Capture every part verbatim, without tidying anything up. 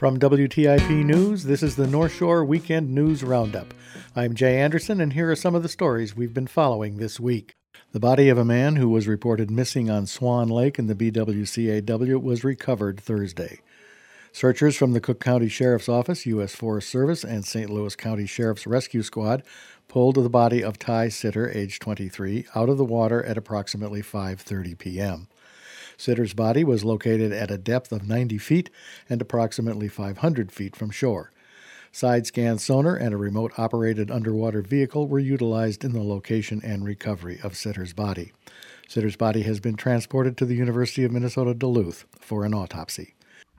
From W T I P News, this is the North Shore Weekend News Roundup. I'm Jay Anderson, and here are some of the stories we've been following this week. The body of a man who was reported missing on Swan Lake in the B W C A W was recovered Thursday. Searchers from the Cook County Sheriff's Office, U S Forest Service, and Saint Louis County Sheriff's Rescue Squad pulled the body of Ty Sitter, age twenty-three, out of the water at approximately five thirty p.m. Sitter's body was located at a depth of ninety feet and approximately five hundred feet from shore. Side-scan sonar and a remote-operated underwater vehicle were utilized in the location and recovery of Sitter's body. Sitter's body has been transported to the University of Minnesota Duluth for an autopsy.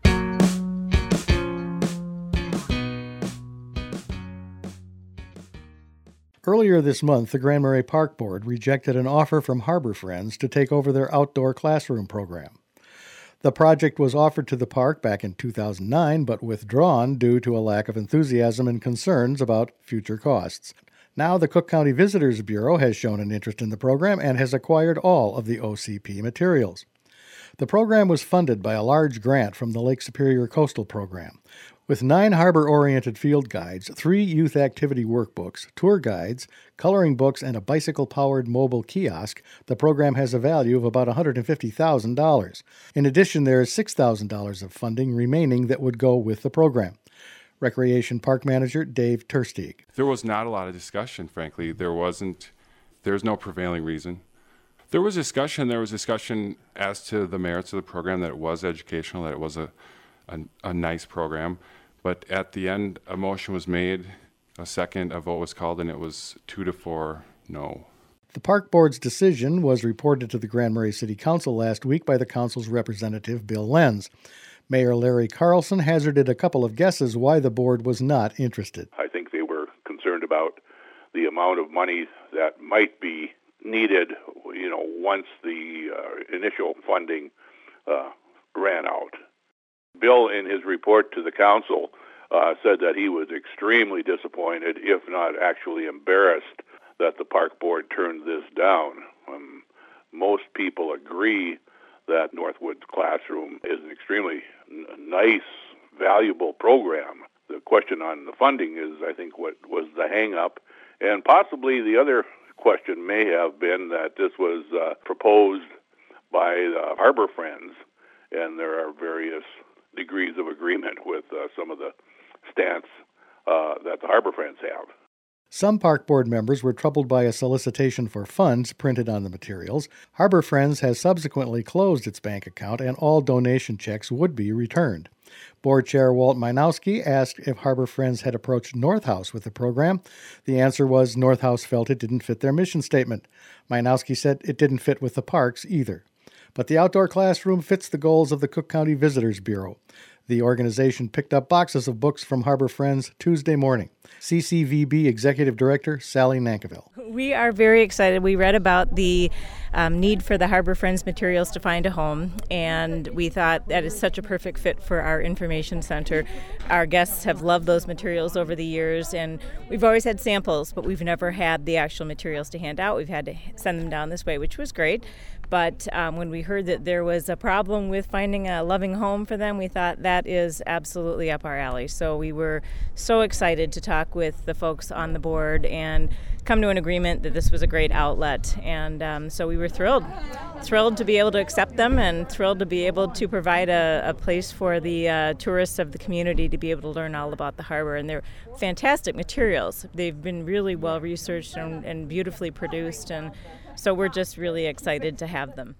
Earlier this month, the Grand Marais Park Board rejected an offer from Harbor Friends to take over their outdoor classroom program. The project was offered to the park back in two thousand nine, but withdrawn due to a lack of enthusiasm and concerns about future costs. Now the Cook County Visitors Bureau has shown an interest in the program and has acquired all of the O C P materials. The program was funded by a large grant from the Lake Superior Coastal Program. With nine harbor-oriented field guides, three youth activity workbooks, tour guides, coloring books, and a bicycle-powered mobile kiosk, the program has a value of about one hundred fifty thousand dollars. In addition, there is six thousand dollars of funding remaining that would go with the program. Recreation Park Manager Dave Tersteeg. There was not a lot of discussion, frankly. There wasn't, there's no prevailing reason. There was discussion, there was discussion as to the merits of the program, that it was educational, that it was a, a, a nice program. But at the end, a motion was made, a second, a vote was called, and it was two to four, no. The Park Board's decision was reported to the Grand Marais City Council last week by the council's representative, Bill Lenz. Mayor Larry Carlson hazarded a couple of guesses why the board was not interested. I think they were concerned about the amount of money that might be needed, you know, once the uh, initial funding uh, ran out. Bill, in his report to the council, uh, said that he was extremely disappointed, if not actually embarrassed, that the park board turned this down. Um, most people agree that Northwood's Classroom is an extremely n- nice, valuable program. The question on the funding is, I think, what was the hang-up, and possibly the other question may have been that this was uh, proposed by the Harbor Friends, and there are various degrees of agreement with uh, some of the stance uh, that the Harbor Friends have. Some Park Board members were troubled by a solicitation for funds printed on the materials. Harbor Friends has subsequently closed its bank account, and all donation checks would be returned. Board Chair Walt Mynowski asked if Harbor Friends had approached North House with the program. The answer was North House felt it didn't fit their mission statement. Mynowski said it didn't fit with the parks either. But the outdoor classroom fits the goals of the Cook County Visitors Bureau. The organization picked up boxes of books from Harbor Friends Tuesday morning. C C V B Executive Director Sally Nankivell. We are very excited. We read about the um, need for the Harbor Friends materials to find a home, and we thought that is such a perfect fit for our information center. Our guests have loved those materials over the years, and we've always had samples, but we've never had the actual materials to hand out. We've had to send them down this way, which was great. But um, when we heard that there was a problem with finding a loving home for them, we thought that is absolutely up our alley. So we were so excited to talk with the folks on the board and come to an agreement that this was a great outlet. And um, so we were thrilled, thrilled to be able to accept them, and thrilled to be able to provide a, a place for the uh, tourists of the community to be able to learn all about the harbor. And they're fantastic materials. They've been really well researched and, and beautifully produced, and so we're just really excited to have them.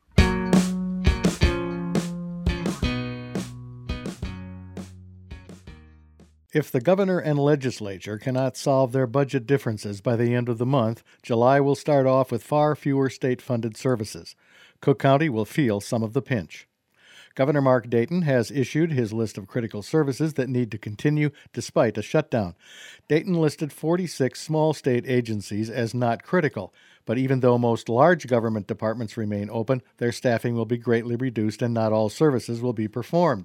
If the governor and legislature cannot solve their budget differences by the end of the month, July will start off with far fewer state-funded services. Cook County will feel some of the pinch. Governor Mark Dayton has issued his list of critical services that need to continue despite a shutdown. Dayton listed forty-six small state agencies as not critical, but even though most large government departments remain open, their staffing will be greatly reduced and not all services will be performed.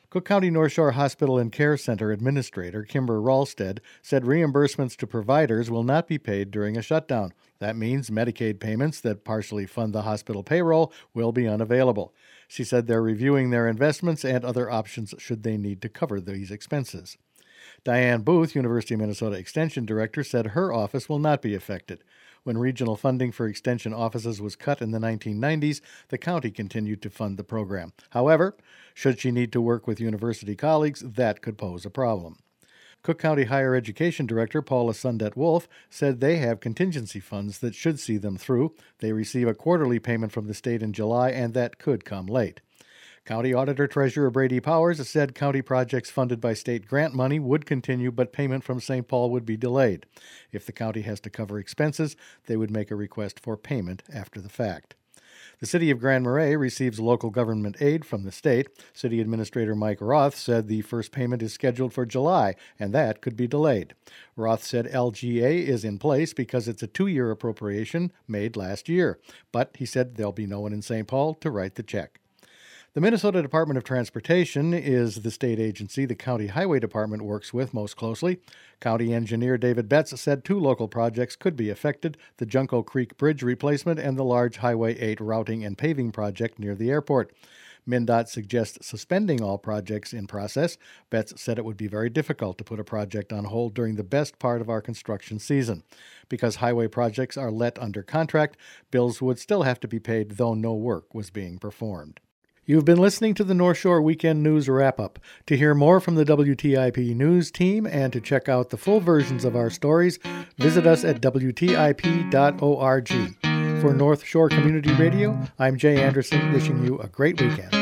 Cook County North Shore Hospital and Care Center Administrator Kimber Ralstead said reimbursements to providers will not be paid during a shutdown. That means Medicaid payments that partially fund the hospital payroll will be unavailable. She said they're reviewing their investments and other options should they need to cover these expenses. Diane Booth, University of Minnesota Extension Director, said her office will not be affected. When regional funding for Extension offices was cut in the nineteen nineties, the county continued to fund the program. However, should she need to work with university colleagues, that could pose a problem. Cook County Higher Education Director Paula Sundet-Wolf said they have contingency funds that should see them through. They receive a quarterly payment from the state in July, and that could come late. County Auditor Treasurer Brady Powers said county projects funded by state grant money would continue, but payment from Saint Paul would be delayed. If the county has to cover expenses, they would make a request for payment after the fact. The city of Grand Marais receives local government aid from the state. City Administrator Mike Roth said the first payment is scheduled for July, and that could be delayed. Roth said L G A is in place because it's a two-year appropriation made last year, but he said there'll be no one in Saint Paul to write the check. The Minnesota Department of Transportation is the state agency the County Highway Department works with most closely. County engineer David Betts said two local projects could be affected, the Junco Creek Bridge replacement and the large Highway eight routing and paving project near the airport. MnDOT suggests suspending all projects in process. Betts said it would be very difficult to put a project on hold during the best part of our construction season. Because highway projects are let under contract, bills would still have to be paid, though no work was being performed. You've been listening to the North Shore Weekend News Wrap-Up. To hear more from the W T I P News team and to check out the full versions of our stories, visit us at W T I P dot org. For North Shore Community Radio, I'm Jay Anderson, wishing you a great weekend.